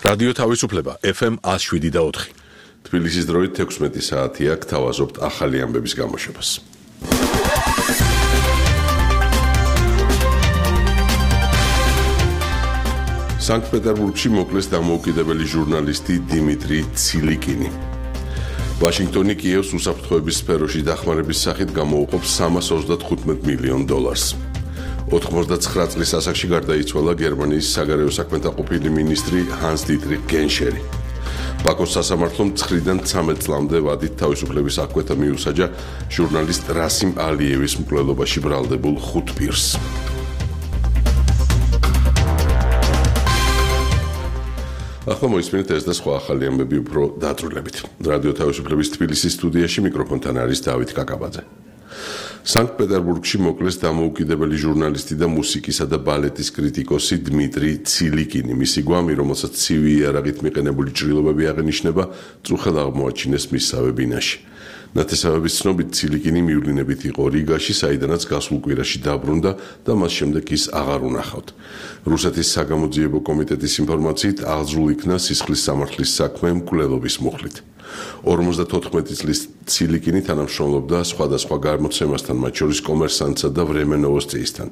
რადიო თავისუფლება FM 107.4. თბილისის დროით 16 საათია, გთავაზობთ ახალი ამბების გამოშვებას. სანქტ-პეტერბურგში მოკლეს დამოუკიდებელი ჟურნალისტი დიმიტრი ცილიკინი. ვაშინგტონი კიევს უსაფრთხოების სფეროში დახმარების სახით გამოუყოფს $325 მილიონ. 99 წლის ასაკში გარდაიცვალა გერმანიის საგარეო საქმეთა ყოფილი მინისტრი ჰანს დიტრიხ გენშერი. ბაქოს სასამართლომ 9-დან 13 წლამდე ვადით თავისუფლების აღკვეთა მიუსაჯა ჟურნალისტ რასიმ ალიევის მკვლელობაში ბრალდებულ 5 პირს. ახლა მოისმინეთ ეს და სხვა ახალი ამბები უფრო დაწვრილებით. რადიო თავისუფლების თბილისის სტუდიაში მიკროფონთან არის დავით კაკაბაძე. სანქტ-პეტერბურგში მოკლეს დამოუკიდებელი ჟურნალისტი და მუსიკისა და ბალეტის კრიტიკოსი დიმიტრი ცილიკინი. მისი გვამი, რომელსაც ცივი იარაღით მიყენებული ჭრილობები აღენიშნება, წუხელ აღმოაჩინეს მისსავე ბინაში. ნათესავების ცნობით ცილიკინი მივლინებით იყო რიგაში, საიდანაც გასულ კვირაში დაბრუნდა და მას შემდეგ ის აღარ უნახავთ. რუსეთის საგამოძიებო კომიტეტის ინფორმაციით აღძრულ იქნა სისხლის სამართლის საქმე მკვლელობის მუხლით. 54 წლის ცილიკინი თანამშრომლობდა სხვადასხვა გამოცემასთან, მათ შორის კომერსანტსა და ვრემე ნოვოსტიისთან.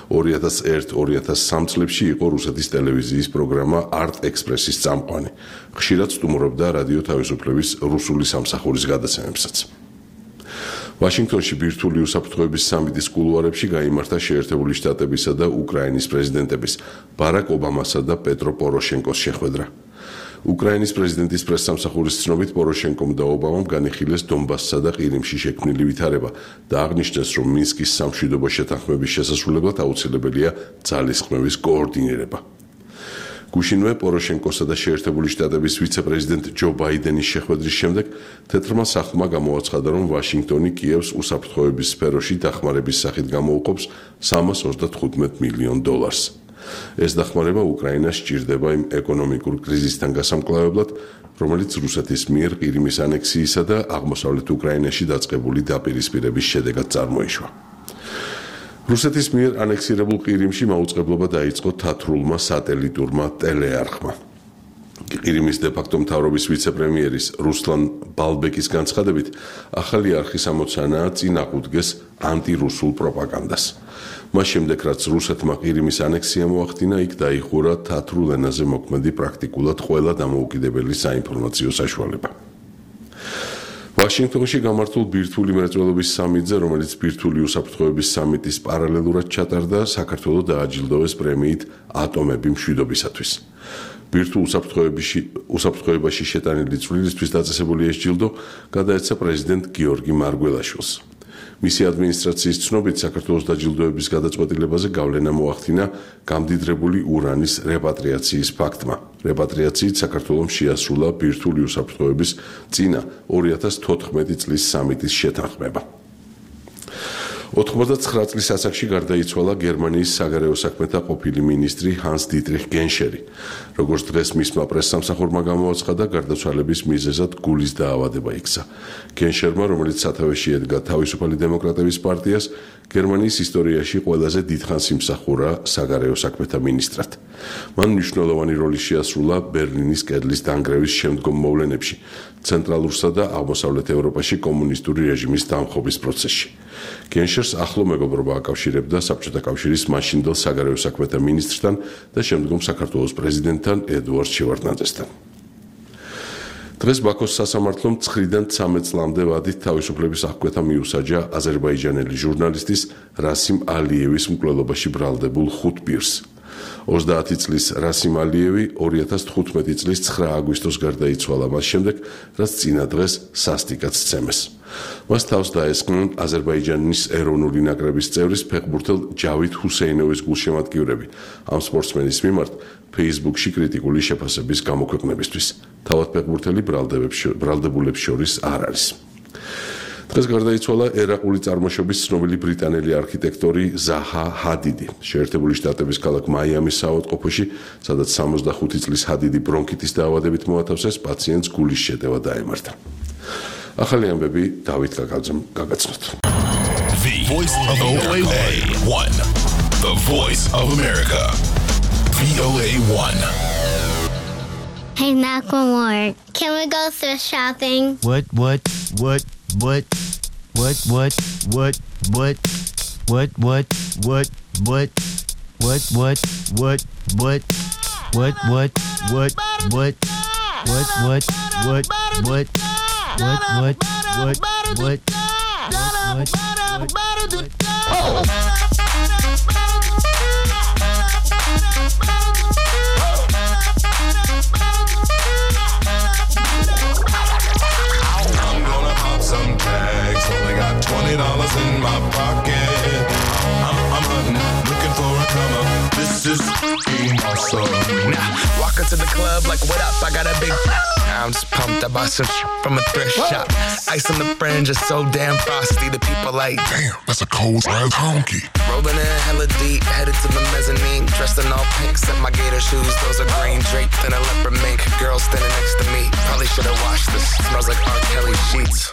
2001-2003 წლებში იყო რუსეთის ტელევიზიის პროგრამა არტ ექსპრესის წამყვანი. ხშირად სტუმრობდა რადიო თავისუფლების რუსული სამსახურის გადაცემებსაც. ვაშინგტონში ბირთვული უსაფრთხოების სამიტის კულუარებში გაიმართა შეერთებული შტატებისა და უკრაინის პრეზიდენტების ბარაკ ობამასა და პეტრო პოროშენკოს შეხვედრა. უკრაინის პრეზიდენტის პრესსამსახურის ცნობით პოროშენკომ და ობამამ განიხილეს დონბასსა და ყირიმში შექმნილი ვითარება და აღნიშნეს, რომ მინსკის სამშვიდობო შეთანხმების შესასრულებლად აუცილებელია ძალისხმევის კოორდინირება. გუშინვე პოროშენკოსა და შეერთებული შტატების ვიცე-პრეზიდენტ ჯო ბაიდენის შეხვედრის შემდეგ თეთრმა სახლმა გამოაცხადა, რომ ვაშინგტონი კიევს უსაფრთხოების სფეროში დახმარების სახით გამოუყოფს $325 მილიონ. ეს დახმარება უკრაინას სჭირდება იმ ეკონომიკურ კრიზისთან გასამკლავებლად, რომელიც რუსეთის მიერ ყირიმის ანექსიისა და აღმოსავლეთ უკრაინაში დაწყებული დაპირისპირების შედეგად წარმოიშვა. რუსეთის მიერ ანექსირებულ ყირიმში მაუწყებლობა დაიწყო თათრულმა სატელიტურმა ტელეარხმა. ყირიმის დე-ფაქტო მთავრობის ვიცე-პრემიერის რუსლან ბალბეკის განცხადებით, ახალი არხის ამოცანაა წინ აღუდგეს ანტირუსულ პროპაგანდას. მას შემდეგ, რაც რუსეთმა ყირიმის ანექსია მოახდინა, იქ დაიხურა თათრულ ენაზე მოქმედი პრაქტიკულად ყველა დამოუკიდებელი საინფორმაციო საშუალება. ვაშინგტონში გამართულ ბირთვული მრეწველობის სამიტზე, რომელიც ბირთვული უსაფრთხოების სამიტის პარალელურად ჩატარდა, საქართველოს დააჯილდოვეს პრემიით ატომები მშვიდობისათვის. ბირთვულ უსაფრთხოებაში შეტანილი წვლილისთვის დაწესებული ეს ჯილდო გადაეცა პრეზიდენტ გიორგი მარგველაშვილს. მისი ადმინისტრაციის ცნობით, საქართველოს დაჯილდოების გადაწყვეტილებაზე გავლენა მოახდინა გამდიდრებული ურანის რეპატრიაციის ფაქტმა. რეპატრიაციით საქართველოს შეასრულა ბირთვული უსაფრთხოების წინა 2014 წლის სამიტის შეთანხმება. 99 წლის ასაკში გარდაიცვალა გერმანიის საგარეო საქმეთა ყოფილი მინისტრი ჰანს დიტრიხ გენშერი. როგორც დღეს მისმა პრესსამსახურმა გამოაცხადა, გარდაცვალების მიზეზად გულის დაავადება იქცა. გენშერმა, რომელიც სათავეში ედგა თავისუფალი დემოკრატების პარტიას, გერმანიის ისტორიაში ყველაზე დიდხანს იმსახურა საგარეო საქმეთა მინისტრად. მან მნიშვნელოვანი როლი შეასრულა ბერლინის კედლის დანგრევის შემდგომ მოვლენებში, ცენტრალურსა და აღმოსავლეთ ევროპაში კომუნისტური რეჟიმის დამხობის პროცესში. გენშერს ახლო მეგობრობა აკავშირებდა საბჭოთა კავშირის მაშინდელ საგარეო საქმეთა მინისტრთან და შემდგომ საქართველოს პრეზიდენტთან ედუარდ შევარდნაძესთან. დღეს ბაქოს სასამართლომ 9-დან 13 წლამდე ვადით თავისუფლების აღკვეთა მიუსაჯა აზერბაიჯანელი ჟურნალისტის რასიმ ალიევის მკვლელობაში ბრალდებულ 5 პირს. 30 წლის რასიმ ალიევი 2015 წლის 9 აგვისტოს გარდაიცვალა მას შემდეგ, რაც წინა დღეს სასტიკად სცემეს. მას თავს დაესხნენ აზერბაიჯანის ეროვნული ნაკრების წევრის ფეხბურთელ ჯავით ჰუსეინოვის გულშემატკივრები ამ სპორტსმენის მიმართ Facebook-ში კრიტიკული შეფასების გამოქვეყნებისთვის. თავად ფეხბურთელი ბრალდებულებს შორის არ არის. დღეს გარდაიცვალა ერაყული წარმოშობის ცნობილი ბრიტანელი არქიტექტორი ზაჰა ჰადიდი. შეერთებული შტატების ქალაქ მაიამის საავადმყოფოში, სადაც 65 წლის ჰადიდი ბრონქიტის დაავადებით მოათავსეს, პაციენტს გულის შეტევა დაემართა. ახალი ამბები დავით კაკაბაძემ გაგაცნოთ. The Voice of VOA 1. The Voice of America. VOA 1. Hey, Macklemore, can we go thrift shopping? What? Some tags, only got $20 in my pocket. I'm hunting, looking for a come up. This is being awesome. Nah, walk into the club like, what up? I got a big. I'm just pumped. I bought some from a thrift shop. Ice on the fringe is so damn frosty. The people like, Damn, that's a cold ass honky. rolling in hella deep, headed to the mezzanine. Dressed in all pink, set my gator shoes. Those are green draped in a leopard mink. Girl standing next to me. Probably should have washed this. Smells like R. Kelly sheets.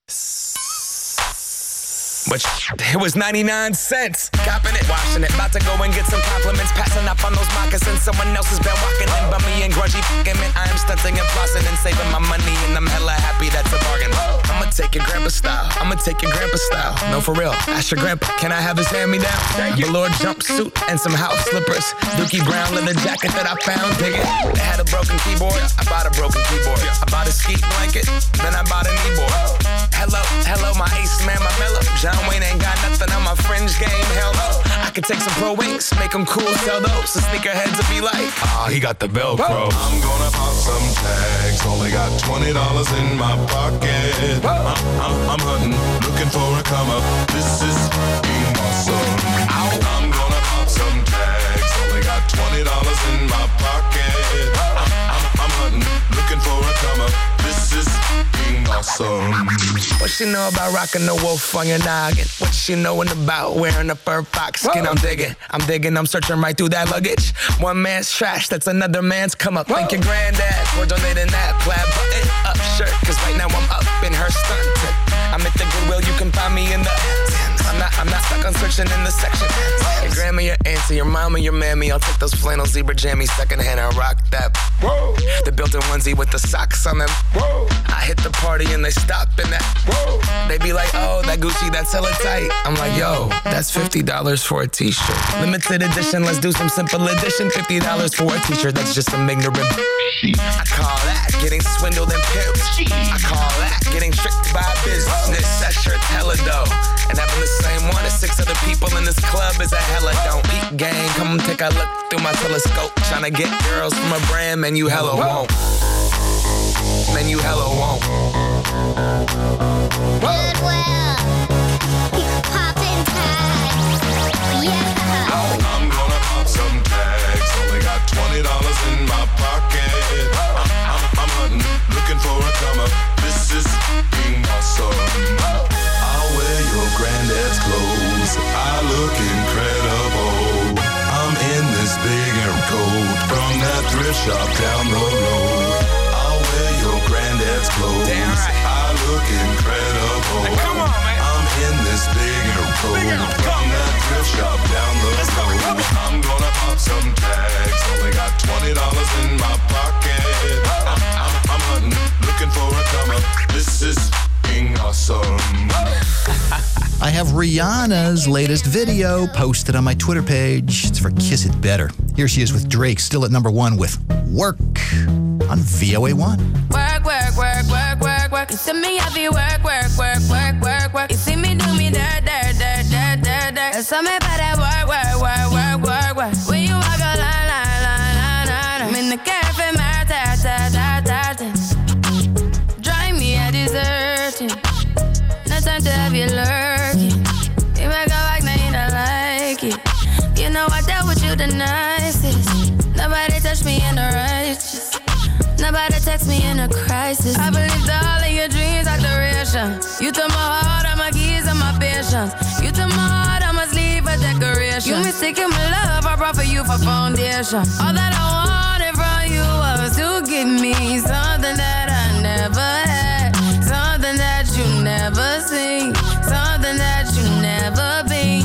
But it was 99 cents. Copping it, washing it. About to go and get some compliments. Passing up on those moccasins. Someone else has been walking in bummy and grungy fucking man. I am stunting and flossing and saving my money. And I'm hella happy that's a bargain. I'ma take your grandpa style. I'ma take your grandpa style. No, for real. Ask your grandpa, can I have his hand-me-down? Velour jumpsuit and some house slippers. Dookie brown leather jacket that I found. Dig it. It had a broken keyboard. I bought a broken keyboard. I bought a ski blanket. Then I bought a kneeboard. Hello, my ace man, my mellow. John Wayne ain't got nothing on my fringe game, hell no. I could take some pro wings, make them cool, sell those. The sneakerheads will be like, he got the Velcro. I'm gonna pop some tags, only got $20 in my pocket. I'm hunting, looking for a come up. This is being awesome. I'm gonna pop some tags, only got $20 in my pocket. I'm hunting, looking for a come up. This is being awesome. What she know about rocking the wolf on your noggin? What she knowin' about wearing a fur fox skin? I'm digging, I'm searching right through that luggage. One man's trash, that's another man's come up. Thank your granddad for donating that plaid button up shirt. Cause right now I'm up in her stunt. I'm at the Goodwill, you can find me in the I'm not stuck on searching in the section. Your grandma, your auntie, your mama, your mammy. I'll take those flannel zebra jammies secondhand and rock that. Whoa. The built-in onesie with the socks on them. Whoa. I hit the party and they stop in that. Whoa. They be like, oh, that Gucci, that's hella tight. I'm like, yo, that's $50 for a t-shirt. Limited edition, let's do some simple edition. $50 for a t-shirt, that's just some ignorant. I call that getting swindled and pimped. I call that getting tricked by business. That shirt's hella dope. And having the same one as 6 other people in this club is a hella don't. Peep gang, come take a look through my telescope. Tryna get girls from a brand, man, you hella won't. Man, you hella won't. Goodwill. Poppin' tags. Yeah. I'm gonna pop some tags, only got $20 in my pocket. I'm hunting, looking for a come up. This is being awesome. I'll wear your granddad's clothes. I look incredible. I'm in this big air coat from that thrift shop down the road. I'll wear your granddad's clothes. Damn right. I look incredible. Hey, come on, man. I'm in this big air coat from that thrift shop down the road. I'm gonna pop some tags. Only got $20 in my pocket. I'm hunting, looking for a come up. This is being awesome. I have Rihanna's latest video posted on my Twitter page. It's for Kiss It Better. Here she is with Drake, still at number 1 with Work on VOA1. Work, work, work, work, work, work. You see me happy work, work, work, work, work, work. You see me do me dirt, dirt, dirt, dirt, dirt, dirt. There's something about that work, work, work, work, work, work. When you walk a line, line, line, line, line. I'm in the cafe, my ta, ta, ta, ta, ta. Drive me a desertion. No time to have you lurking. You make a like, now you don't like it. You know I dealt with you the nicest. Nobody touched me in the righteous. Nobody text me in a crisis. I believed all of your dreams are duration. You took my heart, all my keys, and my patience. You took my heart, I must leave a decoration. You mistaken my love, I brought for you for foundation. All that I wanted from you was to give me something that I never had. Something that you never seen. Something that you never been.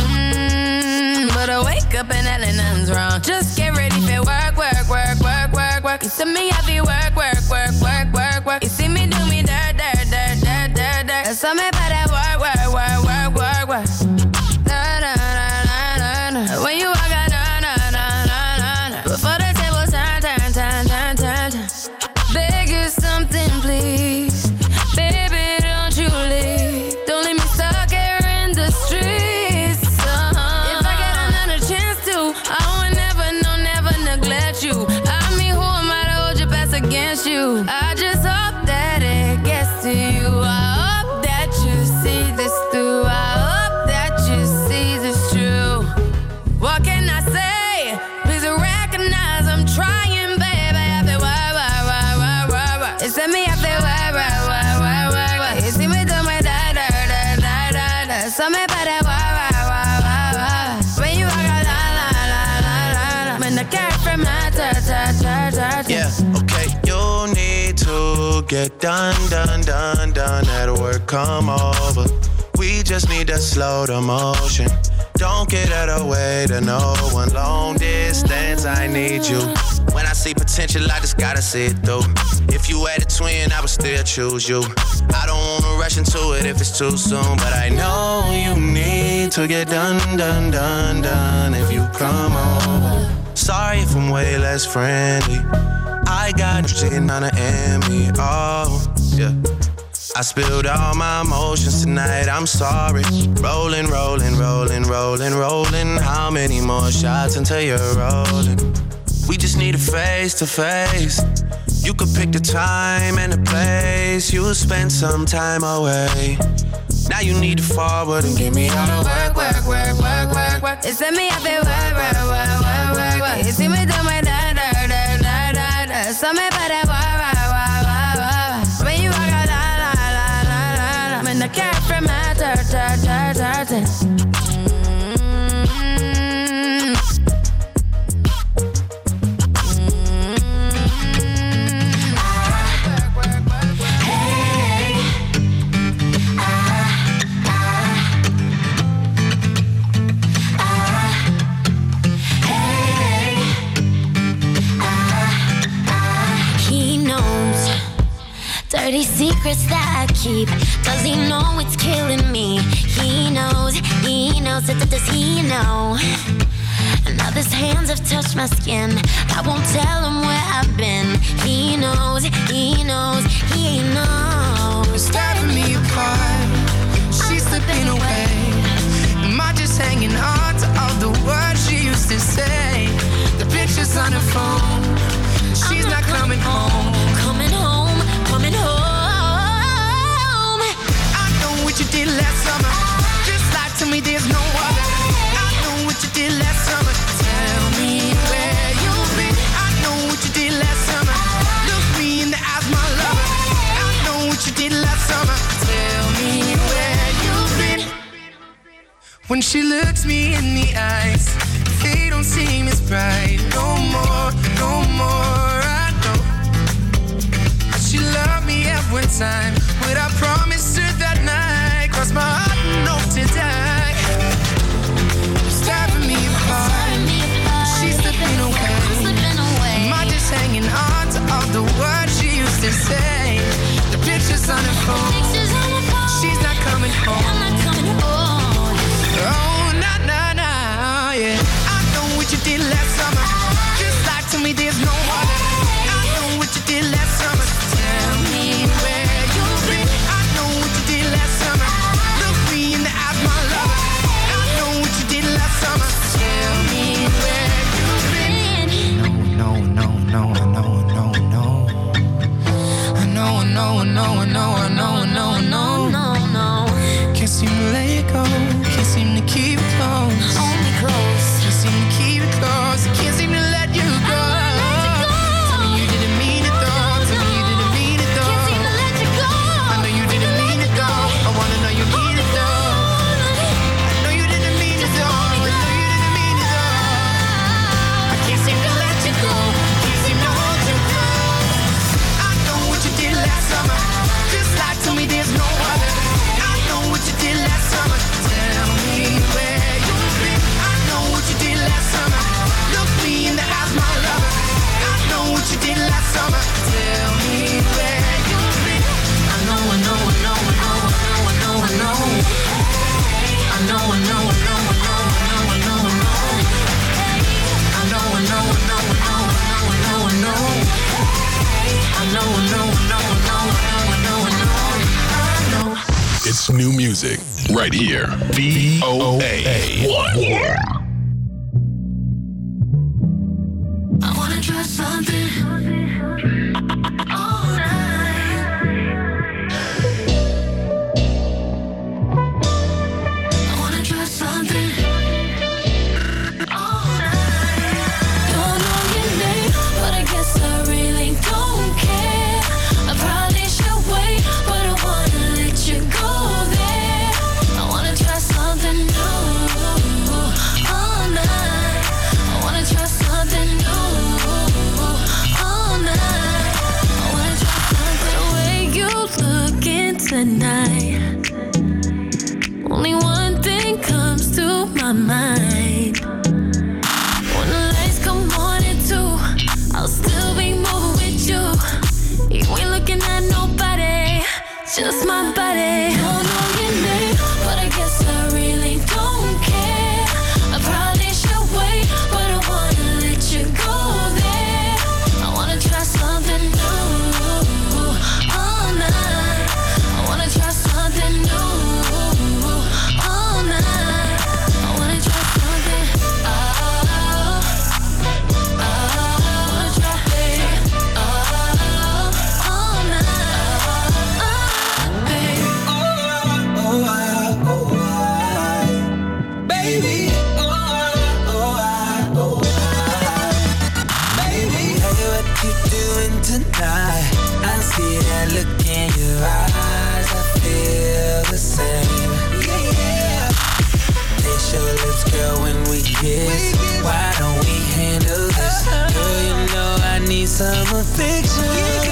But I wake up and nothing's wrong. Just get ready for work, work, work, work, work. to me, I be work, work, work, work, work, work. You see me do me dirt, dirt, dirt, dirt, dirt, dirt. There's something about that work, work, work, work, work, work. Na, na, na, na, na, na. When you walk out, na, na, na, na, na, na. Before the table turn, turn, turn, turn, turn, turn. Beg you something, please. Baby, don't you leave. Don't leave me stuck here in the streets. If I get another chance to, I would never, no, never neglect you. I mean, who am I to hold your best against you? I just hope that it gets to you. I hope that you see this through. I hope that you see this true. What can I say? Please recognize I'm trying, baby. I feel why. It's me, I feel why. You see me do my da. Something about that why. When you walk out, la. When the cat from my ta. Yeah, okay. You need to get done. At work, come over. We just need to slow the motion. Don't get out of the way to no one. Long distance, I need you. When I see potential, I just gotta see it through. If you had a twin, I would still choose you. I don't wanna rush into it if it's too soon, but I know you need to get done. If you come over. Sorry if I'm way less friendly. I got shitting on the enemy. Oh, yeah. I spilled all my emotions tonight, I'm sorry. Rolling. How many more shots until you're rolling? We just need a face to face. You could pick the time and the place. You'll spend some time away. Now you need to forward and give me all the work. It's me, I feel work. You see me do my da. Something about that why. When you walk out, la. When the cat from my dirt. Dirty secrets that I keep. Does he know it's killing me? He knows, does he know? Now his hands have touched my skin. I won't tell him where I've been. He knows. Stabbing me apart, she's slipping away. Am I just hanging on to all the words she used to say? The pictures on her phone, she's not coming home. I know what you did last summer. Just lie to me, there's no other. I know what you did last summer. Tell me where you've been. I know what you did last summer. Look me in the eyes, my lover. I know what you did last summer. Tell me where you've been. When she looks me in the eyes, they don't seem as bright. No more. I know she loved me every time. What I promised her that night, cross my heart and hope to die. Stabbing me apart, she's slipping away. Am I just hanging on to all the words she used to say? The pictures on her phone, she's not coming home. Oh, nah, yeah. I know what you did last summer. Just lie to me, there's no other. I know what you did last summer. Tell me where you've been. I know what you did last summer. Look me in the eyes, my lover. I know what you did last summer. Tell me where you've been. No. I know. Can't Best new music right here. VOA1. I wanna try something all night. I wanna try something all night. Don't know your name, but I guess I really don't care. I probably should wait, but I wanna let you go there. I wanna try something new all night. I wanna try something new all night. I wanna try something. The way you looking tonight, only one thing comes to my mind. When the lights come on at 2, I'll still be moving with you. You ain't looking at nobody, just my body. Don't know your name, but I guess I really don't care. I probably should wait, but I wanna let you go there. I wanna try something new all night. I wanna try something new all night. I wanna try something. I wanna try all night, baby. Baby, baby, hey, what you doing tonight? I see that look in your eyes. I feel the same. Yeah. Taste your lips, girl, when we kiss. Why don't we handle this? Girl, you know I need some affection.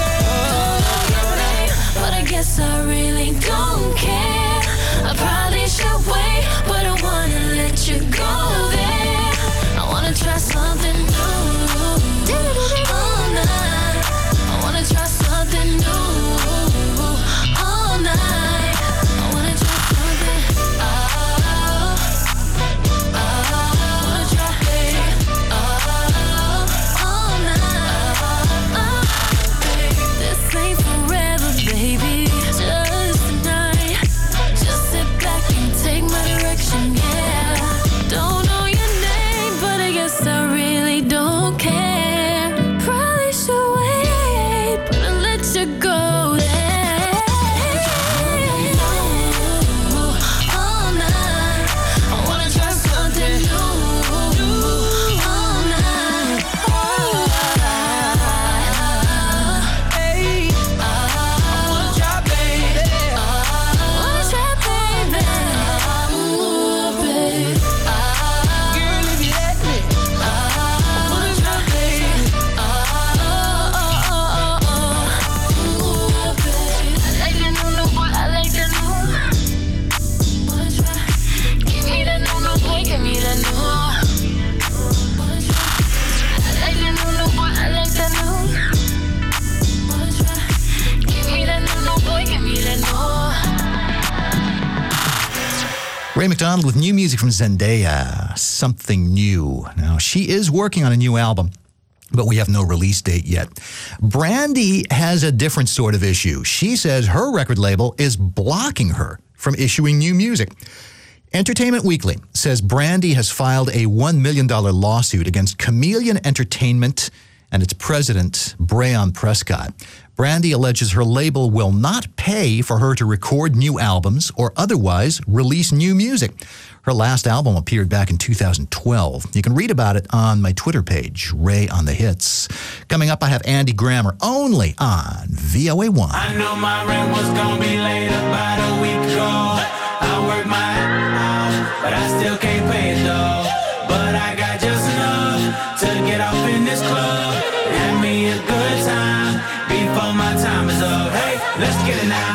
But I guess I really don't care. I probably should wait, but I wanna let you go there. I wanna try something new all night. I wanna try something new all night. I wanna try something. I wanna try all night. This ain't forever, baby. Just tonight. Just sit back and take my direction, yeah. Don't know your name, but I guess I really don't care. Probably should wait, but I'll let you go there. All night. I wanna try something new all night. Hey, I wanna try, baby. Wanna try, baby. Ooh, baby. Girl, if you let me, I wanna try, baby. Ooh, baby. I like the new boy. I like the new. Wanna try? Give me the new boy. Give me the new. Wanna try? I like the new boy. I like the new. Wanna try? Give me the new boy. Give me the new. Ray McDonald with new music from Zendaya, Something New. Now, she is working on a new album, but we have no release date yet. Brandy has a different sort of issue. She says her record label is blocking her from issuing new music. Entertainment Weekly says Brandy has filed a $1 million lawsuit against Chameleon Entertainment and its president, Breon Prescott. Brandy alleges her label will not pay for her to record new albums or otherwise release new music. Her last album appeared back in 2012. You can read about it on my Twitter page, Ray on the Hits. Coming up, I have Andy Grammer only on VOA1. I know my rent was gonna be late about a week ago. I worked my ass off, but I still can't pay it though. But I got just enough to get off in this club. Have me a good time before my time is up. Hey, let's get it now.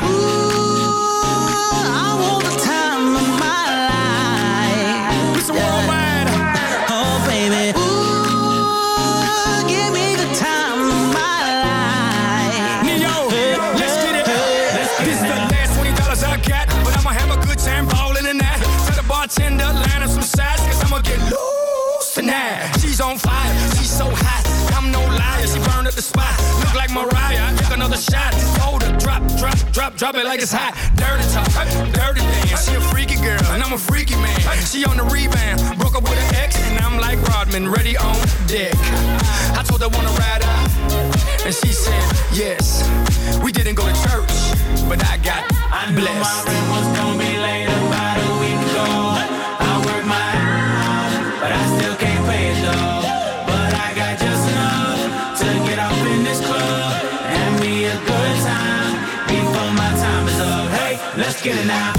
I want the time of my life. It's worldwide. Oh, baby. Ooh, give me the time of my life. Neo, let's get it. This is the last $20 I got, but I'ma have a good time ballin' in that. Tell the bartender, line up some sides, cause I'ma get loose tonight. She's on fire, she's so hot. I'm no liar, she burned up the spot. Look like Mariah, I took another shot. Hold her, drop, drop, drop it like it's hot. Dirty talk, dirty dance. She a freaky girl, and I'm a freaky man. She on the rebound, broke up with an ex, and I'm like Rodman, ready on deck. I told her wanna ride out, and she said yes. We didn't go to church, but I got blessed. I knew my rent was gonna be late about a week ago. I worked my ass off, but I still can't pay it though. But I got just enough to get off in this club and be a good time before my time is up. Hey, let's get it now.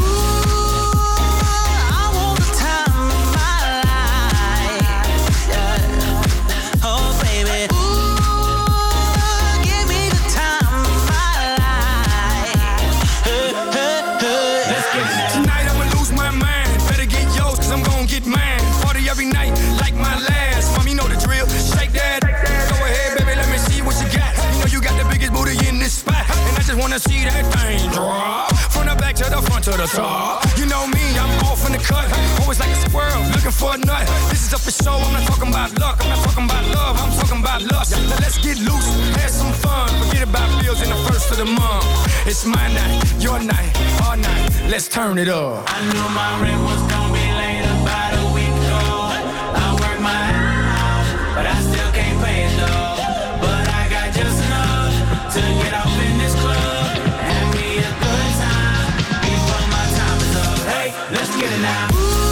Wanna see that thing drop from the back to the front to the top. You know me, I'm off in the cut, always like a squirrel looking for a nut. This is up for show. I'm not talking about luck, I'm not talking about love, I'm talking about lust. Now let's get loose, have some fun. Forget about bills in the first of the month. It's my night, your night, our night. Let's turn it up. I knew my rent was gonna be late about a week ago. I worked my ass off, but I still can't pay it though. But I got just enough to get off in this club. Let's get it now.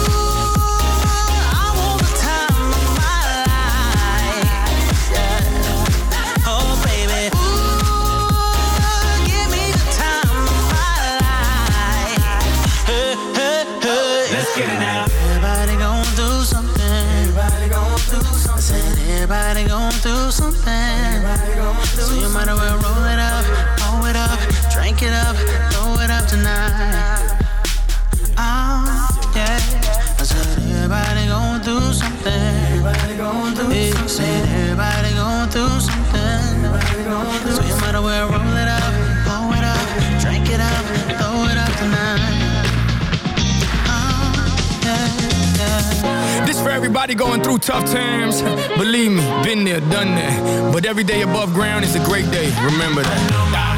I want the time of my life. Yeah. Oh, baby. Give me the time of my life. Hey, hey, hey. Let's get it now. Everybody gon' do something. Everybody gon' do something. I said everybody gon' do something. Everybody gon' do so you might as well roll it up, drink it up, throw it up tonight. Yeah, I said everybody gon' do something. Everybody gon' do something. Said everybody gon' do something. Everybody gon' do so you might as well roll it up, blow it up, drink it up, throw it up tonight. This for everybody going through tough times. Believe me, been there, done that. But every day above ground is a great day. Remember that.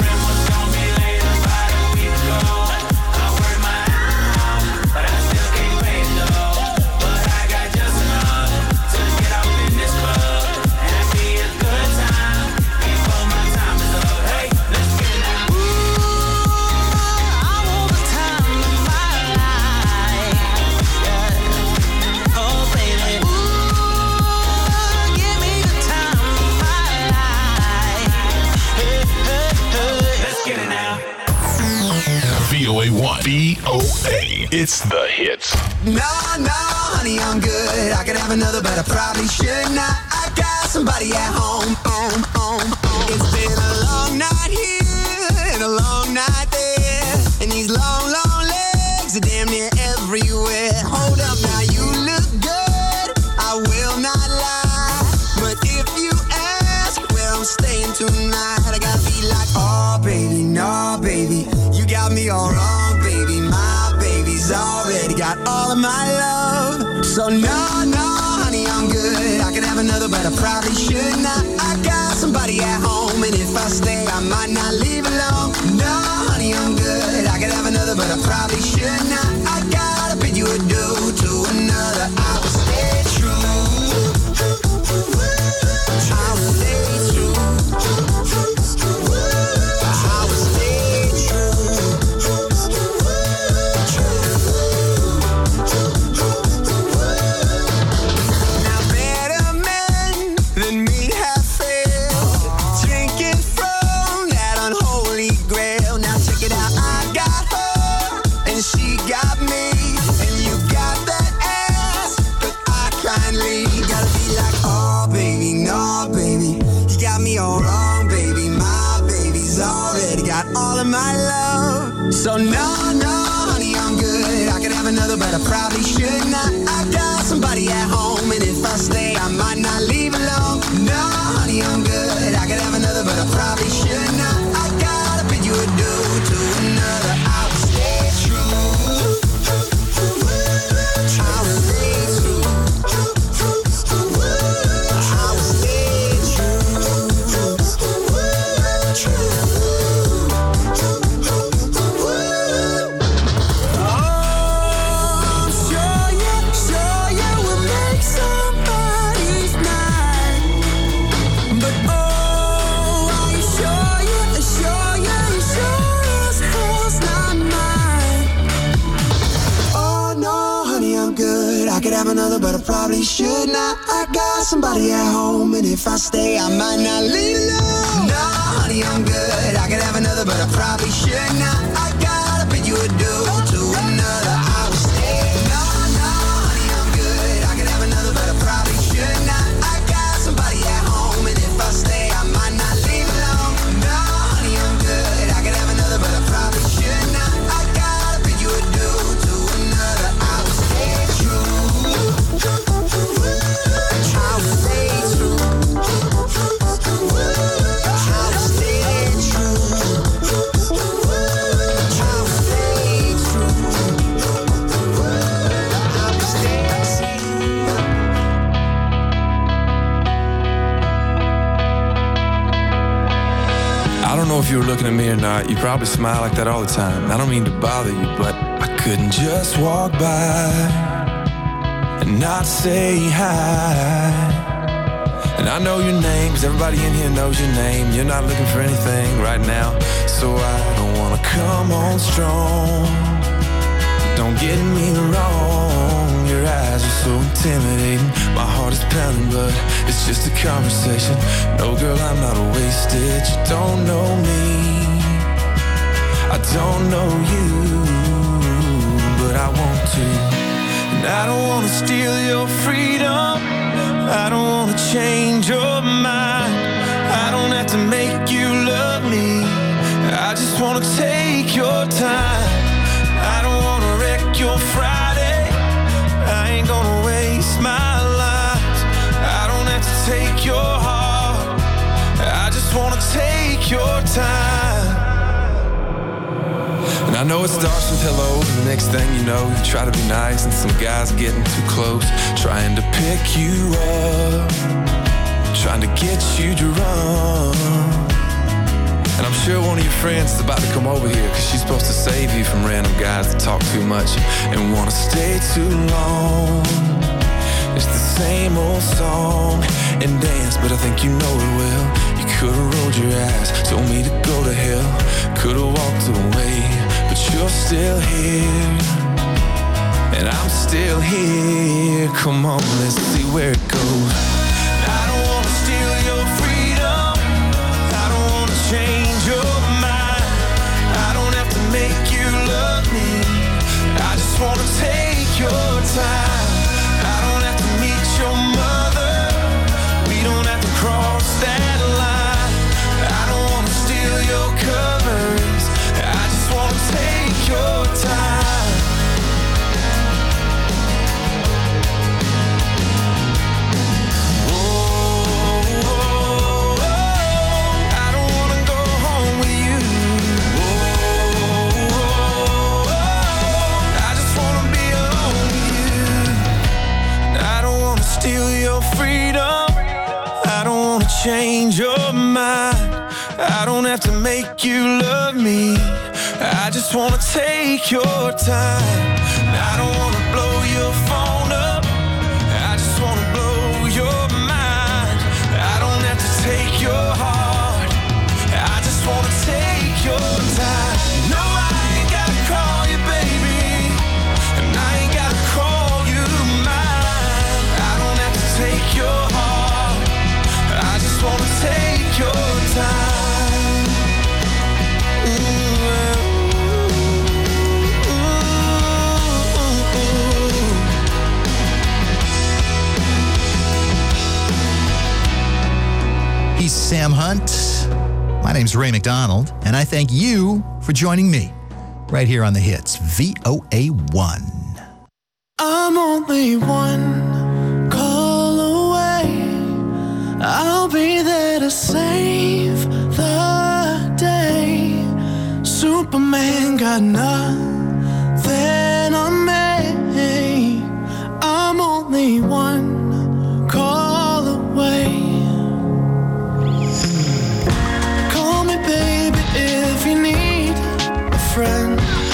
VOA1. VOA. It's the hits. No, honey, I'm good. I could have another, but I probably should not. I got somebody at home. It's been a long night here and a long night there. And these long legs are damn near everywhere. Hold up now, you look good. I will not lie. But if you ask where I'm staying tonight, I gotta be like, oh, baby, no, baby. You got me all wrong, baby. My baby's already got all of my love. So no, honey, I'm good. I could have another, but I probably should not. I got somebody at home, and if I stay, I might not leave alone. No, honey, I'm good. I could have another, but I probably should not. I gotta bid you adieu to another. I will stay true. I will stay true. I will stay true. Now better men than me have failed, drinking from that unholy grail. Now check it out, I got her and she got me, and you got that ass, but I kindly gotta be like, oh baby, no baby, you got me all wrong, baby. My baby's already got all of my love. So no, honey, I'm good. I could have another, but I probably should not. I got somebody at home, and if I stay, I might not leave alone. No, honey, I'm good. I could have another, but I probably should not. I gotta bid you adieu to another. I will stay true. I will stay true. I will stay true. could have another, but I probably should not. I got somebody at home, and if I stay, I might not leave alone. No, honey, I'm good. I could have another, but I probably should not. I gotta bid you adieu to another. I will stay. No, honey, I'm good. I could have another, but I probably should not. I got somebody at home, and if I stay, I might not leave alone. No, honey, I'm good. I could have another, but I probably should not. I gotta bid you adieu to another. I will stay true. I will stay true. I will stay true. I will stay true. I will stay true. I don't know if you were looking at me or not. You probably smile like that all the time. I don't mean to bother you, but I couldn't just walk by and not say hi. And I know your name, 'cause everybody in here knows your name. You're not looking for anything right now, so I don't wanna come on strong. Don't get me wrong, your eyes are so intimidating. My heart is pounding, but it's just a conversation. No, girl, I'm not wasted. You don't know me, I don't know you, but I want to. And I don't wanna steal your freedom, I don't wanna change your mind. I don't have to make you love me, I just wanna take your time. I don't wanna wreck your Friday, I ain't gonna waste my life. I don't have to take your heart, I just wanna take your time. And I know it starts with hello, and the next thing you know, you try to be nice, and some guy's getting too close, trying to pick you up, trying to get you drunk. And I'm sure one of your friends is about to come over here, 'cause she's supposed to save you from random guys that talk too much and wanna stay too long. It's the same old song and dance, but I think you know it well. You could've rolled your eyes, told me to go to hell, could've walked away, but you're still here, and I'm still here. Come on, let's see where it goes. I don't wanna steal your freedom, I don't wanna change your mind. I don't have to make you love me, I just wanna take your time. I don't have to meet your mother, we don't have to cross that line. I don't wanna steal your covers, I just wanna take your time. Steal your freedom, I don't wanna change your mind. I don't have to make you love me, I just wanna take your time. I don't wanna blow your phone up, I just wanna blow your mind. I don't have to take your heart, I just wanna take your time. No, I ain't gotta call you baby, and I ain't gotta call you mine. I don't have to take your heart, I just wanna take your time. He's Sam Hunt. My name's Ray McDonald, and I thank you for joining me right here on the hits, VOA1. I'm only one call away, I'll be there to save the day. Superman got nothing on me, I'm only one call away. Call me baby if you need a friend,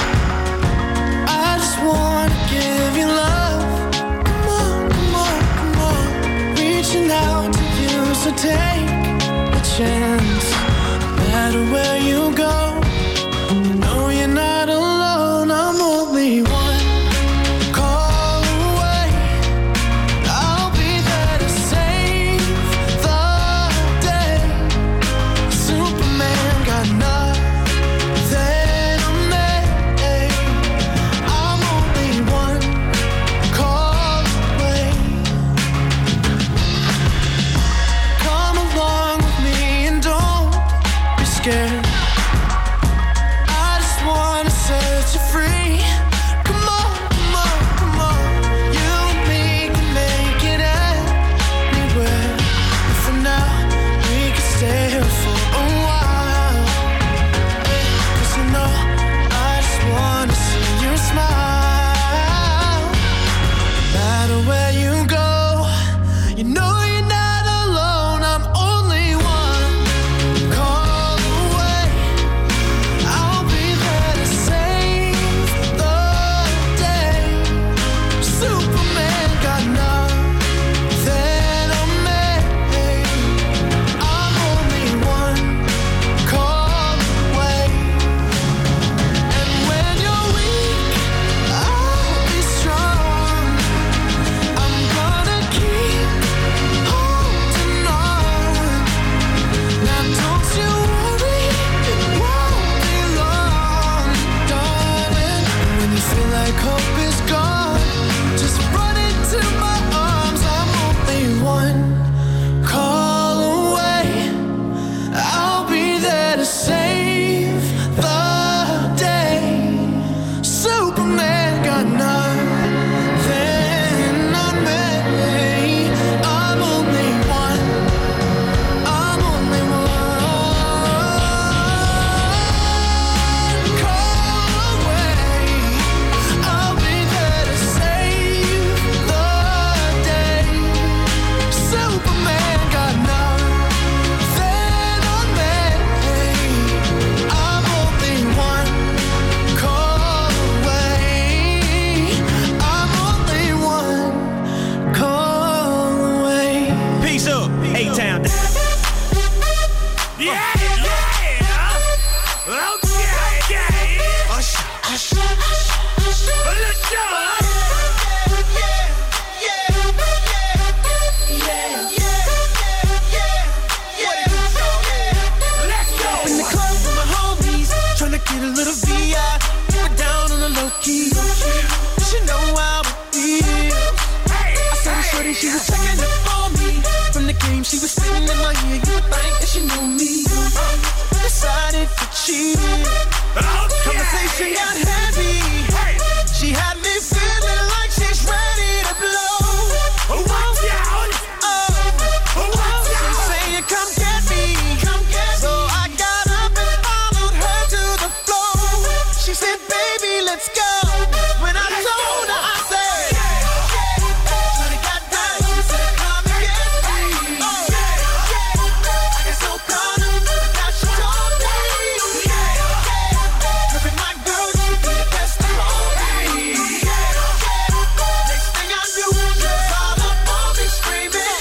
I just wanna give you love. Come on, come on, come on, reaching out to you, so take a chance. No matter where you go, you know you're not alone. I'm only one call away, like hope is gone, just run into my arms. I'm only one call away. I'll be there to save the day. Superman got nothing on me. I'm only one. I'm only one call away. I'll be there to save the day. Superman got nothing on me. I'm only one call away. I'm only one call away. Peace up, A-Town. Yeah, yeah. Okay. Let's go. In the club with my homies, tryna get a little VI. We're down on the low key. She know how it feels. I saw her shorty, she was checking up for me. From the game, she was sitting in my ear. You would think that she knew me. Decided to cheat. Conversation got heavy. She had me feeling like she's ready to blow. She's saying, come get me. So I got up and followed her to the floor. She said, baby, let's go. When I told her, I said, shorty got down. She said, come and get me. I get so caught up that she told me. Loving my girl, she be the best of all me. Next thing I knew, she was all up on me screaming.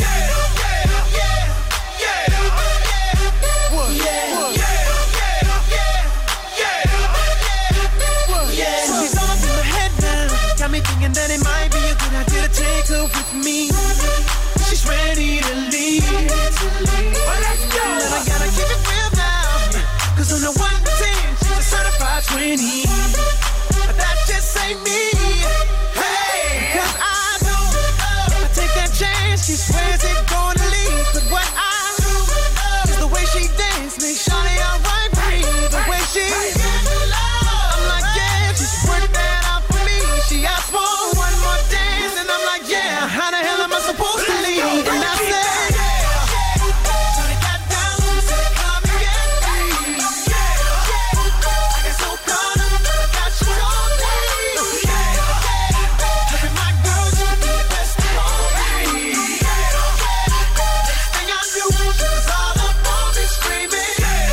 She's all up in my head now. Got me thinking that it might be a good idea to take her with me. She's ready to leave. Let's go. And I gotta keep it real now. Cause on the 1 to 10, she's a certified 20. But that just ain't me. Hey, cause I know if I take that chance, she swears it's gonna leave. But what I do is the way she dance makes Shawty alright with me. The way she I'm like, yeah, just work that out for me. She asked for one more dance, and I'm like, yeah, how the hell am I supposed to leave? And I said, shawty got down, said, come and get me. I get so caught up that she told me. Loving my girl, she be the best of all me. Next thing I knew, she was all up on me screaming.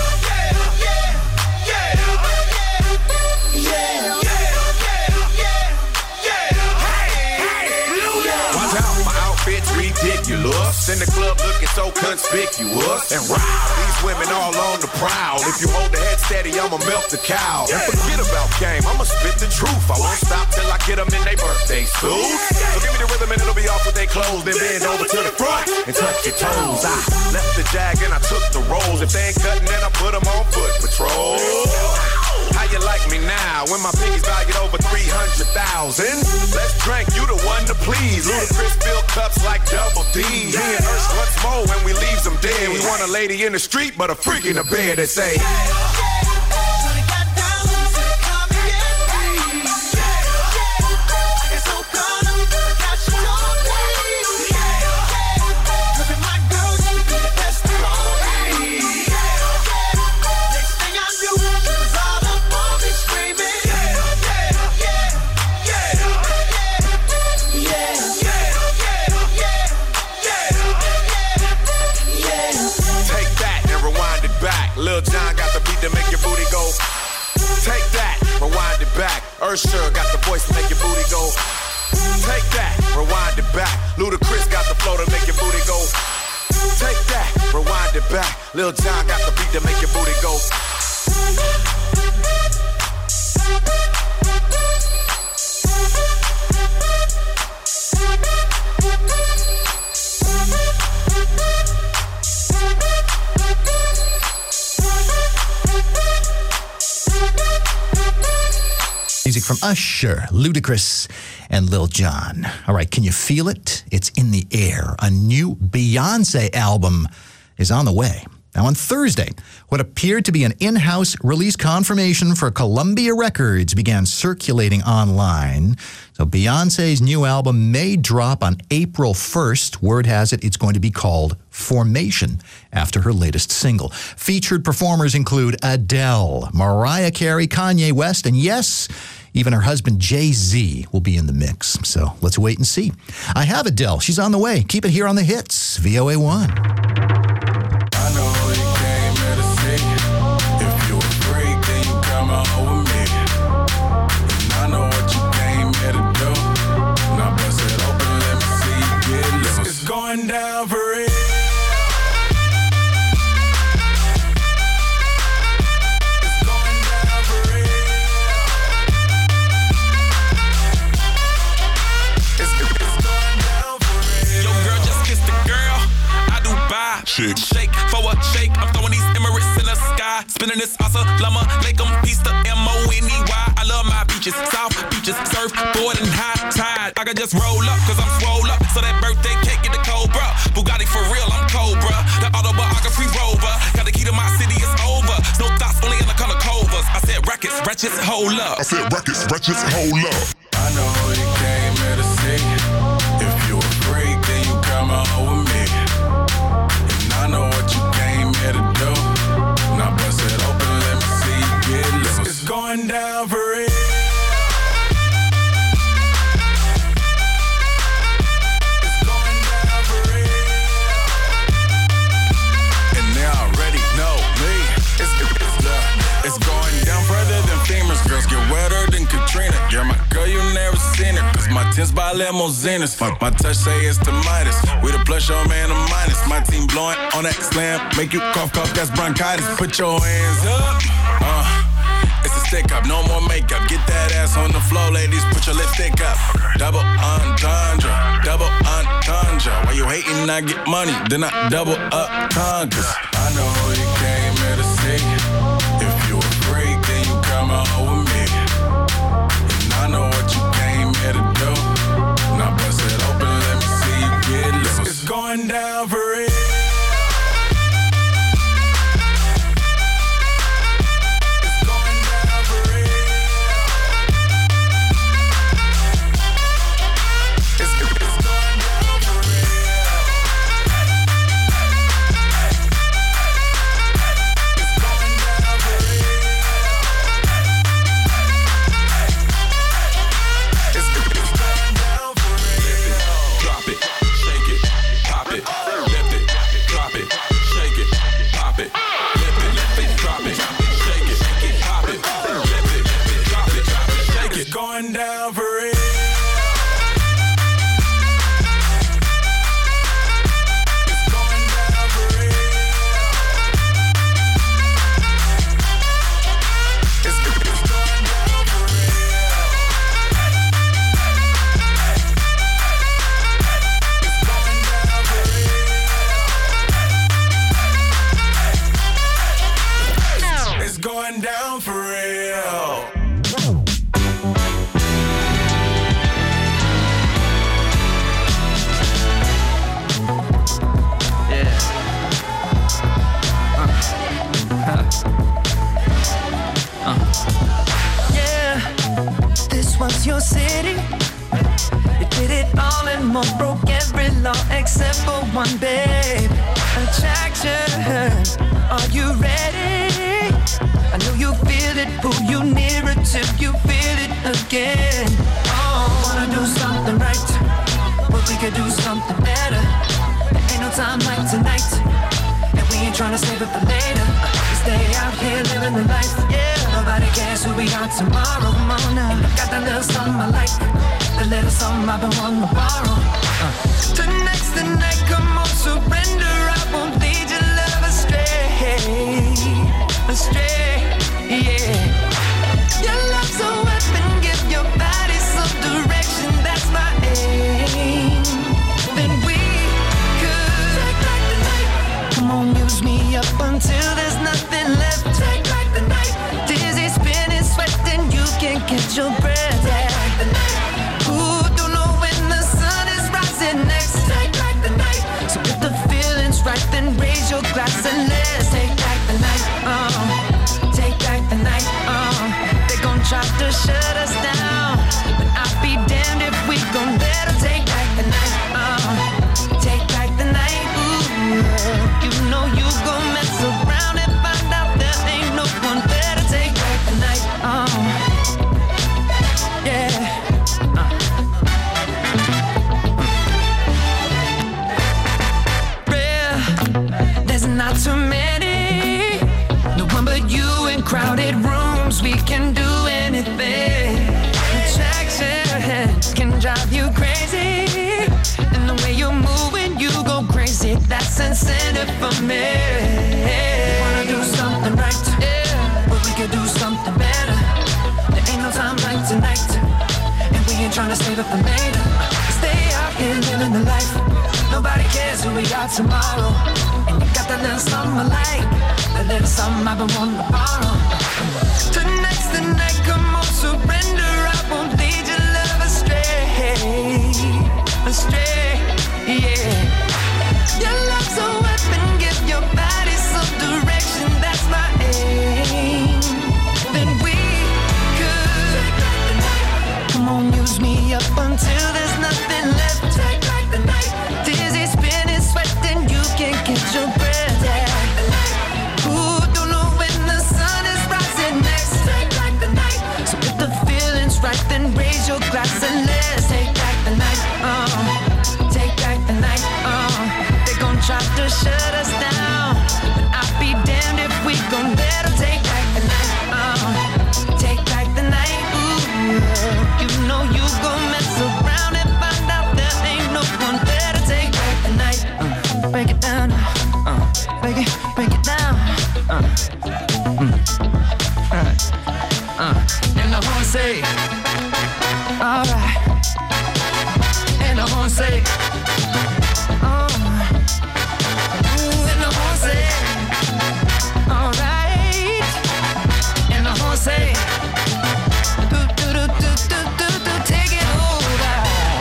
Watch out, my outfit's ridiculous. In the club looking so conspicuous. And wow, these women all on the prowl. If you hold the head steady, I'ma milk the cow. And forget about game, I'ma spit the truth. I won't stop till I get them in their birthday suits. So give me the rhythm and it'll be off with their clothes. Then bend over to the front and touch your toes. I left the jag and I took the rolls. If they ain't cutting, then I put them on foot patrol. How you like me now when my piggy's valued over 300,000? Let's drink, you the one to please. Ludacris fill cups like Double D. Me and Ursh once more when we leaves them dead. We want a lady in the street, but a freak in the bed that say, Shawty got down, said, come and get me. I get so caught up that she told me. Loving my girl, she be the best of all me. Next thing I knew, she was all up on me screaming. take that and rewind it back. Lil Jon got the beat to make your booty go. Take that, rewind it back. Usher got the voice to make your booty go. Take that, rewind it back. Ludacris got the flow to make your booty go. Take that, rewind it back. Lil Jon got the beat to make your booty go. Music from Usher, Ludacris, and Lil Jon. All right, can you feel it? It's in the air. A new Beyonce album is on the way. Now, on Thursday, what appeared to be an in-house release confirmation for Columbia Records began circulating online. So Beyonce's new album may drop on April 1st. Word has it, it's going to be called Formation, after her latest single. Featured performers include Adele, Mariah Carey, Kanye West, and yes, even her husband Jay-Z will be in the mix. So let's wait and see. I have Adele. She's on the way. Keep it here on The Hits, VOA1. I know you came here to see. If you a freak, then you come on with me. And I know what you came here to do. Now bust it open, let me see you get loose. It's going down for real. It's going down for real. It's going down for real. Yo, girl, just kiss the girl. I do buy. Shake for a shake. I'm throwing these Emirates in the sky. Spinning this Assalamu alaikum. Peace to M-O-N-E-Y. I love my beaches. South beaches. Surfboard and high tide. I can just roll up cause I'm swole up. So that birthday cake get the Cobra. Bugatti for real, I'm Cobra. The autobiography rover. Got the key to my city, it's over. No thoughts, only in the color covers. I said rackets, wretches, hold up. I said rackets, wretches, hold up. I know you came here to see. If you a freak, then you come on with me. I know what you came here to do. Now bust it open, let me see you get loose. It's going down for real. It's going down for real. And they already know me. It's going down further than famous. Girls get wetter than Katrina. You're my girl, you never seen her. Cause my tints by limousines. My touch say it's the Midas. We the plus, your man a minus. My team blowing on that slam. Make you cough, that's bronchitis. Put your hands up. It's a stick up, no more makeup. Get that ass on the floor, ladies. Put your lipstick up. Double entendre, double entendre. While you hating, I get money. Then I double up conquers. I know you came here to see. If you a freak, then you come on with me. And I know what you came here to do. Now bust it open, let me see you get loose. It's going down for real. It's going down for real. It's going down for real. It's going down for real. It's going down for real. Drop it, shake it, pop it, lift it, drop it, shake it, pop it, lift it, drop it, shake it, pop it, lift it, drop it, shake it. Going down for real. It's going down for real. It's going down for real. It's going down for real. Yeah, this was your city. You did it all and more, broke every law except for one, babe. Attraction, are you ready? I know you feel it, pull you nearer till you feel it again. Oh, wanna do something right, but we could do something better. There ain't no time like tonight, and we ain't tryna save it for later. We stay out here living the life, yeah. Nobody cares who we are tomorrow morning. And I got that little something I like, the little something I've been wanting to borrow. Tonight's the night, come on, surrender. I won't lead your love astray, astray, yeah. Your love's a weapon, give your body some direction. That's my aim. Then we could take back the night. Come on, use me up until there's nothing left. Take back the night. Dizzy, spinning, sweating, you can't catch your breath. trying to save it for later. Stay out here living the life. Nobody cares who we are tomorrow. And you got that little something I like, that little something I've been wanting to borrow. Tonight's the night, come on, surrender. I won't lead your love astray, astray, yeah. Your love's a weapon, give your body some direction. That's my aim. Then we could take back the night. Come on, use me up until there's nothing left. Take back the night. Dizzy, spinning, sweating, you can't catch your breath. Yeah. Ooh, don't know when the sun is rising next. Take back the night. So if the feeling's right, then raise your glass and let's take back the night. Take back the night. They gon' try to shut us down, but I'll be damned if we gon' let them take back the night. Take back the night. Ooh, you know you gon' mess around and find out there ain't no one better. Take back the night. Break it down. Break it down. And the horn say, alright. And the horn say, and the horn say, alright. And the horn say, take it over.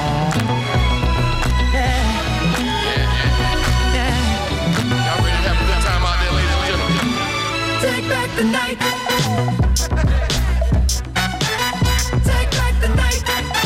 Yeah. Y'all ready to have a good time out there, ladies and gentlemen? Take back the night. Take back the night.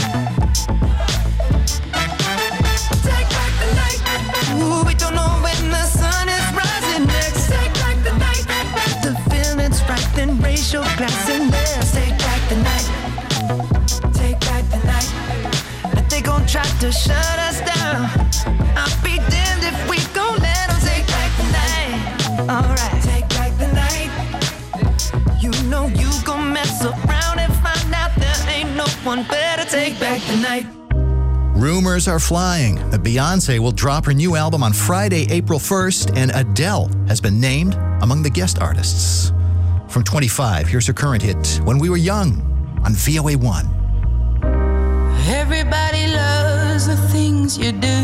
Take back the night. Ooh, we don't know when the sun is rising next. Take back the night. The feeling's right, then raise your glass and let's take back the night. Take back the night. But they gon' try to shut us down. I'll be damned if we gon' let them take back the night. Alright, take back the night. You know you gon' mess around and find out there ain't no one better. Take back the night. Rumors are flying that Beyoncé will drop her new album on Friday, April 1st, and Adele has been named among the guest artists. From 25, here's her current hit, When We Were Young, on VOA1. Everybody loves the things you do,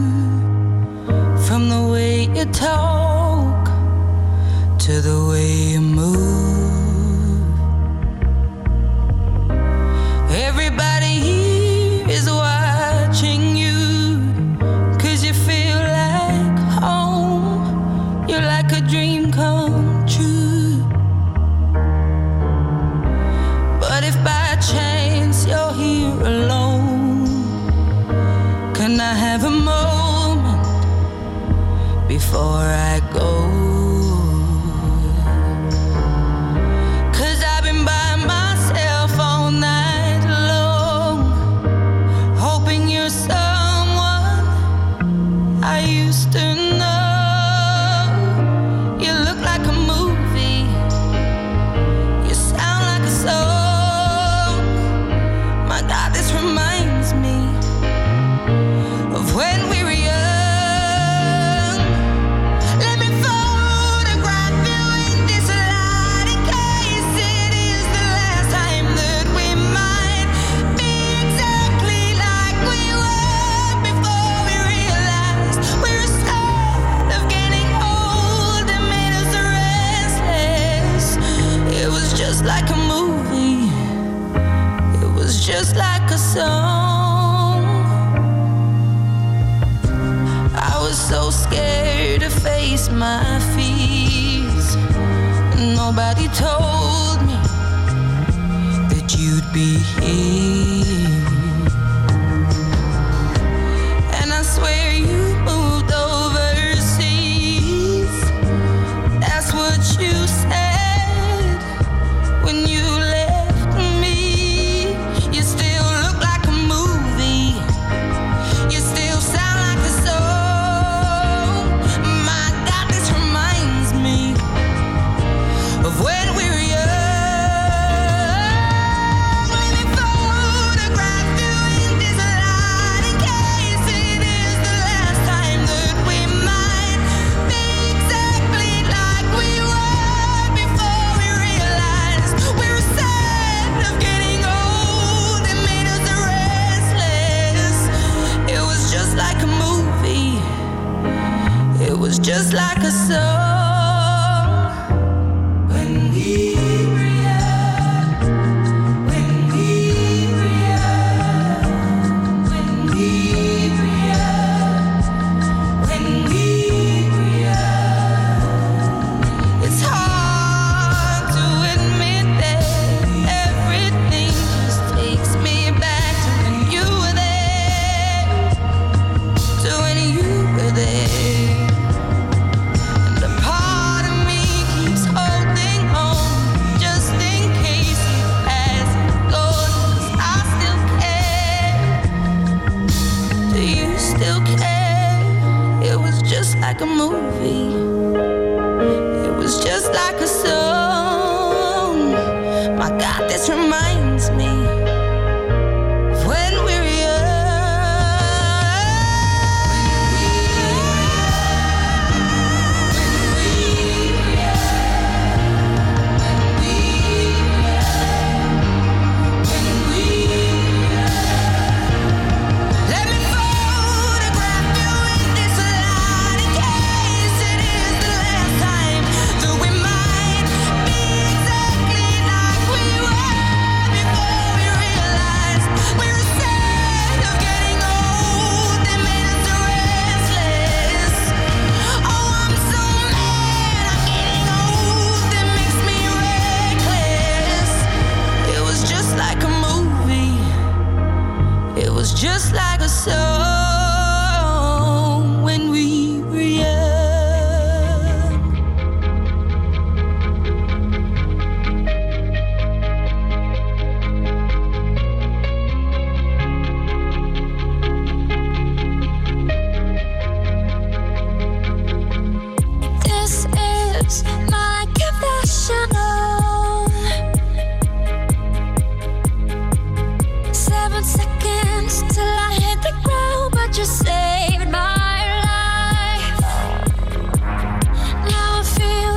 from the way you talk to the way you move. Everybody here is watching you, 'cause you feel like home. You're like a dream come true. But if by chance you're here alone, can I have a moment before I go? 'Cause I've been by myself all night long, hoping you're someone I used to know. You look like a movie, you sound like a song. My God, this reminds me of when we were young. Let me photograph you in this light, in case it is the last time that we might be exactly like we were before we realized we're scared of getting old and made us restless. It was just like a movie, it was just like a song. I was so scared to face my fears. Nobody told me that you'd be here. And I swear you moved overseas. That's what you said when you left me. You still look like a movie, you still sound like a song. My God, this reminds me of when we were young. Let me photograph just like a song. When we react, when we react, when we react, when we react, it's hard to admit that everything just takes me back to when you were there, to when you were there. And a part of me keeps holding on just in case it hasn't gone, 'cause I still care. Do you still care? It was just like a movie. It was just like a song. My God, this reminds me of when we were Let me photograph you in this light in case it is the last time that we might be exactly like we were before we realized we were scared of getting old. They made us restless. Oh, I'm so mad I'm getting old. It makes me reckless. It was just like a movie. It was just like a song when we were young. This is my confessional. 7 seconds till I hit the ground, but you saved my life. Now I feel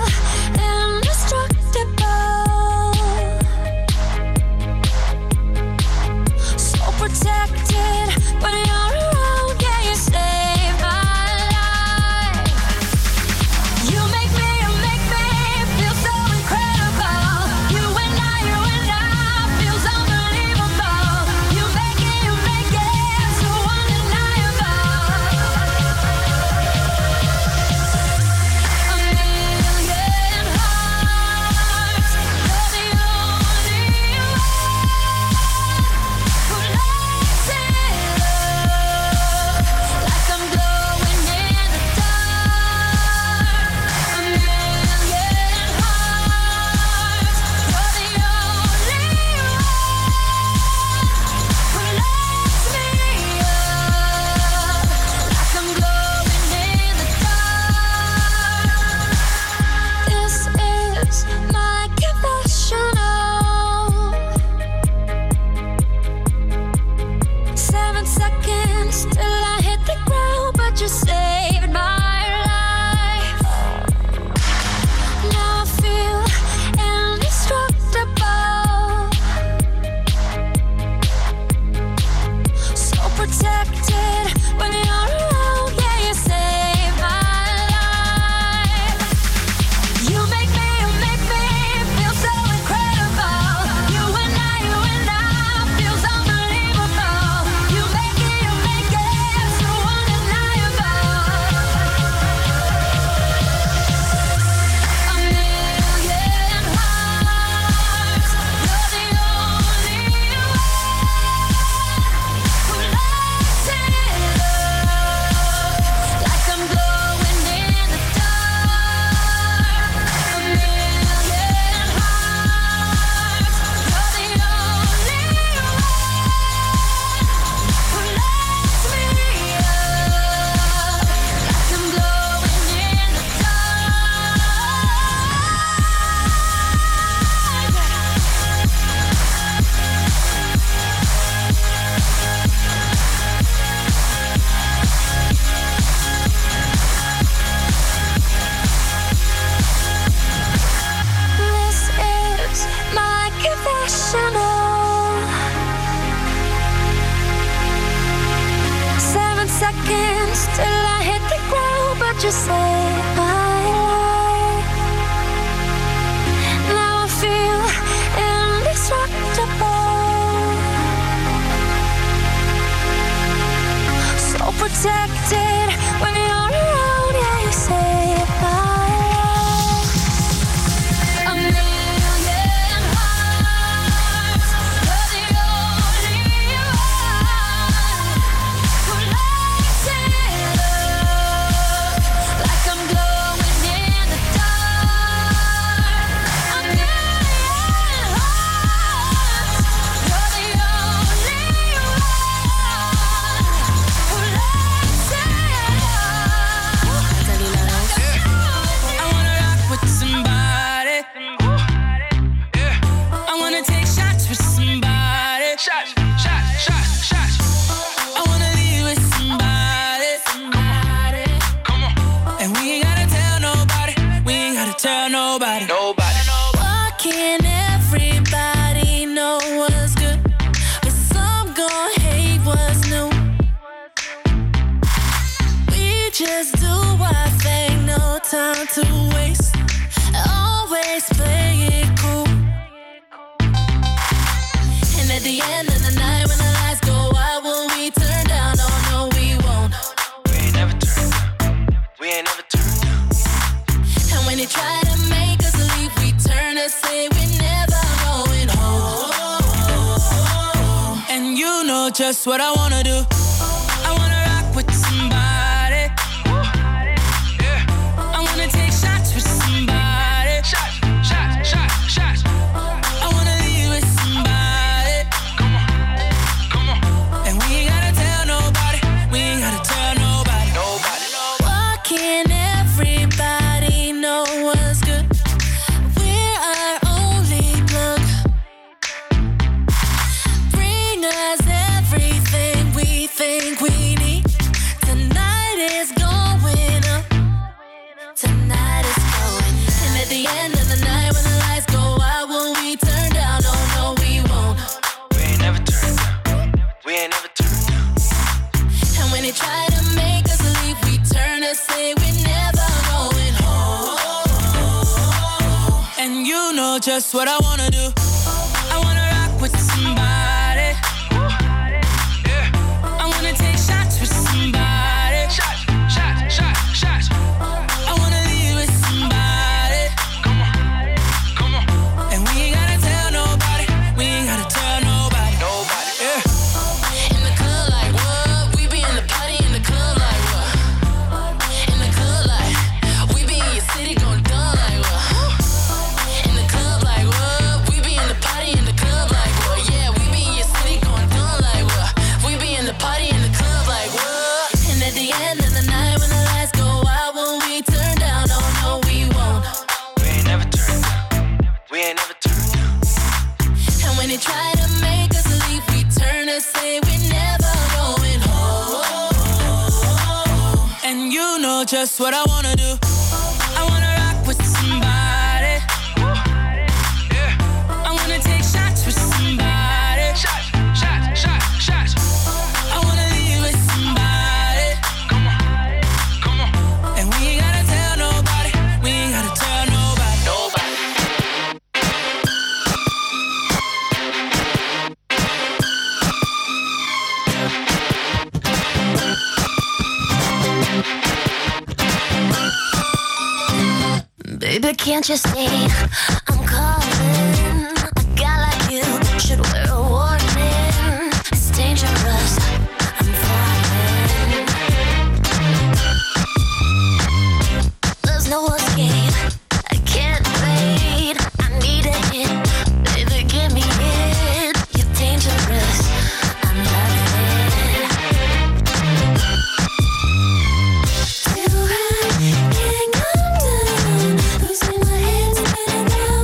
indestructible, so protected when you're around. Yeah, you saved my life. You make me feel so incredible. You and I feels unbelievable. You make it so undeniable. A million hearts, you're the only one who lights it up like I'm glowing in the dark. A million hearts, you're the only one who lights me up like I'm glowing in the dark. This is my confessional. 7 seconds till I hit the ground, but you saved my life. Now I feel indestructible, so protected when you're around. Yeah, you saved my life. You make me feel so incredible. You and I feels unbelievable. You make it so undeniable. A million hearts, you're the only one who lights it up like I'm glowing in the dark. A million hearts, you're the only one who lights me up like I'm glowing in the This is my confessional. 7 seconds till I hit the ground, but just say bye. Now I feel indestructible, so protected when you're around. Yeah, you say bye. A million hearts, you're the only one who lights it up like I'm glowing in the dark. A million hearts, you're the only one who lights it up. I wanna rock with somebody. I wanna take shots with somebody. Shots. I wanna leave with somebody. Come on. And we ain't gotta tell nobody. Why can't everybody know what's good, but some gon' hate what's new? We just do our thing, no time to waste. Always play it cool. And at the end of the night, when the lights go out, will we turn down? Oh no, we won't. We ain't never turned down. And when they try to make us leave, we turn and say we're never going home. And you know just what I wanna do. I wanna rock with somebody. I wanna take shots with somebody. Shots. I wanna leave with somebody. Come on. And we ain't gotta tell nobody. Why can't everybody know what's good? We're our only plug. Bring us everything we think we need. Tonight is going up. Tonight is going up. And at the end of the night, when the lights go out, will we turn down? Oh no, we won't. We ain't never turned down. And when they try to make us leave, we turn and say we're never going home. And you know just what I wanna do. I wanna rock with somebody. I wanna take shots with somebody. Shots. I wanna leave with somebody. Come on. And we ain't gotta tell nobody. In the club like what? We be in the party in the club like what? In the club like we be in your city gon' dumb like what? In the club like what? We be in the party in the club like what? Yeah, we be in your city gon' dumb like what? We be in the party in the club like what? And at the end of the night, when the lights go out, will we turn down? Oh no, we won't. We ain't never turned down. And when they try to make us leave, we turn and say we're never going home. And you know just what I wanna do. I wanna rock with somebody. I wanna take shots with somebody. Shots. I wanna leave with somebody. Come on. And we ain't gotta tell nobody. Baby, can't you see I'm calling? A guy like you should wear a warning. It's dangerous, I'm falling. There's no escape, I can't wait. I need a hit, baby, give me it. You're dangerous, I'm loving it. Too high, can't come down. Losing my head, spinning round.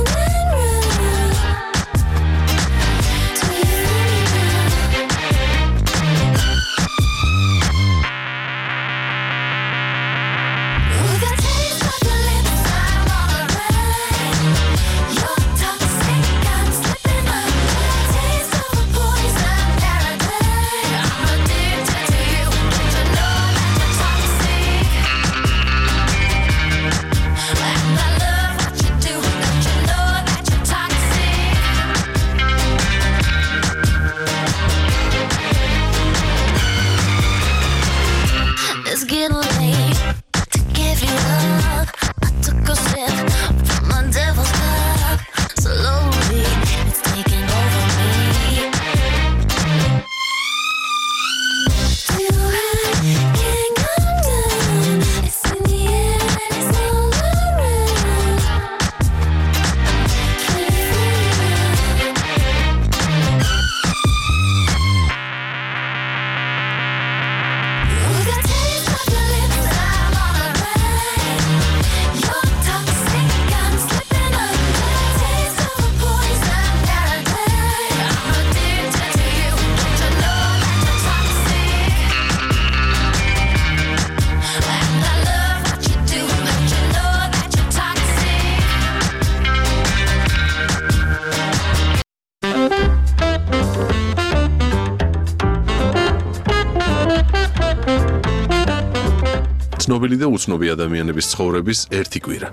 ცნობილი და უცნობი ადამიანების ცხოვრების ერთი კვირა.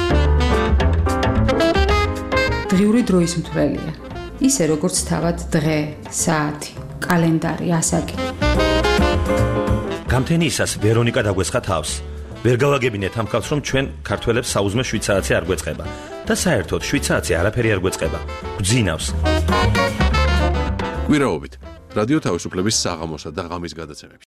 დღიური დროის მთვრელია. ისე როგორც თავად დღე, საათი, კალენდარი, ასაკი. გამთენიისას ვერონიკა დაგვესხა თავს. ვერ გავაგებინეთ ამ ხალხს, რომ ჩვენ ქართველებს საუზმე 7 საათი არ გვეწყება და საერთოდ 7 საათი არაფერი არ გვეწყება. გვძინავს. კვირაობით რადიო თავისუფლების საღამოსა და ღამის გადაცემებში